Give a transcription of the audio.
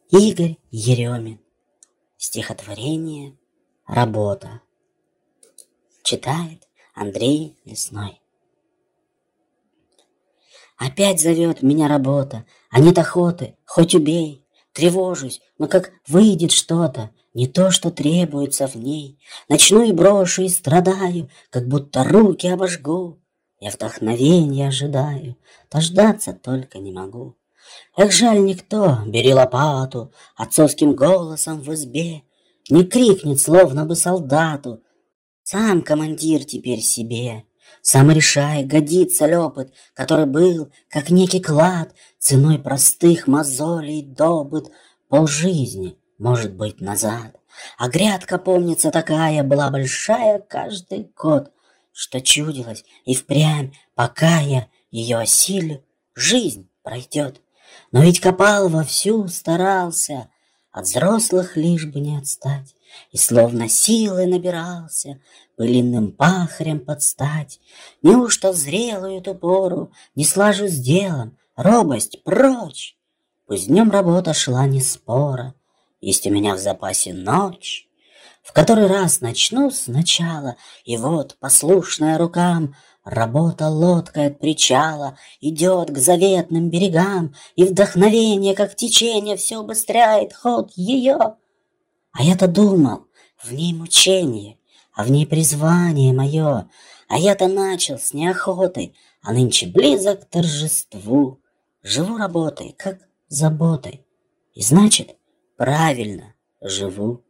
Игорь Еремин. Стихотворение «Работа». Читает Андрей Лесной. Опять зовет меня работа, а нет охоты, хоть убей. Тревожусь, но как выйдет что-то, не то, что требуется в ней. Начну и брошу, и страдаю, как будто руки обожгу. Я вдохновенья ожидаю, дождаться только не могу. Эх, жаль, никто, бери лопату, отцовским голосом в избе не крикнет, словно бы солдату. Сам командир теперь себе. Сам решай, годится ли опыт, который был, как некий клад, ценой простых мозолей добыт полжизни, может быть, назад. А грядка, помнится, такая была большая каждый год, что чудилось и впрямь, пока я ее осилю, жизнь пройдет. Но ведь копал вовсю, старался, от взрослых лишь бы не отстать, и словно силы набирался пыльным пахарем под стать. Неужто в зрелую ту пору не слажу с делом, робость прочь? Пусть днем работа шла не спора, есть у меня в запасе ночь. В который раз начну сначала, и вот, послушная рукам, работа лодкой от причала идет к заветным берегам, и вдохновение, как течение, все убыстряет ход ее. А я-то думал, в ней мучение, а в ней призвание мое, а я-то начал с неохотой, а нынче близок к торжеству. Живу работой, как заботой, и значит, правильно живу.